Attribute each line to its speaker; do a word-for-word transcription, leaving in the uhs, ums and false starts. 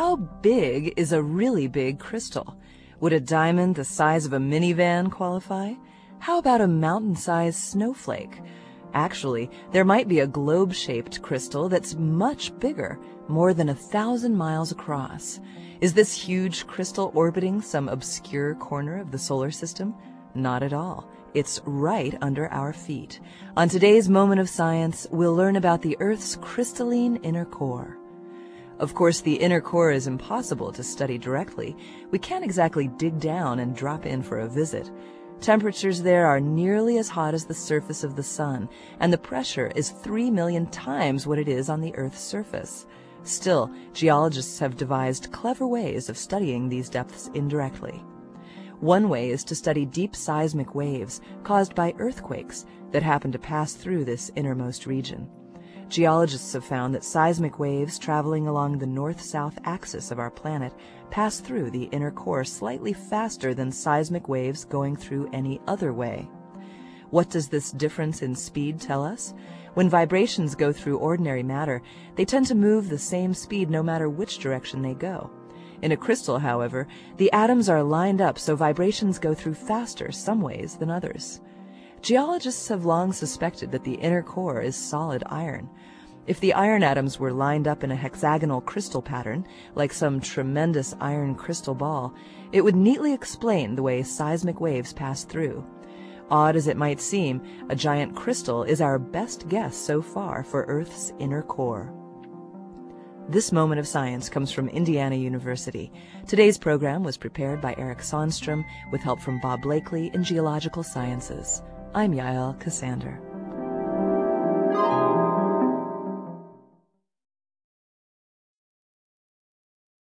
Speaker 1: How big is a really big crystal? Would a diamond the size of a minivan qualify? How about a mountain-sized snowflake? Actually, there might be a globe-shaped crystal that's much bigger, more than a thousand miles across. Is this huge crystal orbiting some obscure corner of the solar system? Not at all. It's right under our feet. On today's Moment of Science, we'll learn about the Earth's crystalline inner core. Of course, the inner core is impossible to study directly. We can't exactly dig down and drop in for a visit. Temperatures there are nearly as hot as the surface of the sun, and the pressure is three million times what it is on the Earth's surface. Still, geologists have devised clever ways of studying these depths indirectly. One way is to study deep seismic waves caused by earthquakes that happen to pass through this innermost region. Geologists have found that seismic waves traveling along the north-south axis of our planet pass through the inner core slightly faster than seismic waves going through any other way. What does this difference in speed tell us? When vibrations go through ordinary matter, they tend to move the same speed no matter which direction they go. In a crystal, however, the atoms are lined up so vibrations go through faster some ways than others. Geologists have long suspected that the inner core is solid iron. If the iron atoms were lined up in a hexagonal crystal pattern, like some tremendous iron crystal ball, it would neatly explain the way seismic waves pass through. Odd as it might seem, a giant crystal is our best guess so far for Earth's inner core. This Moment of Science comes from Indiana University. Today's program was prepared by Eric Sonstrom with help from Bob Blakely in Geological Sciences. I'm Yael Cassander.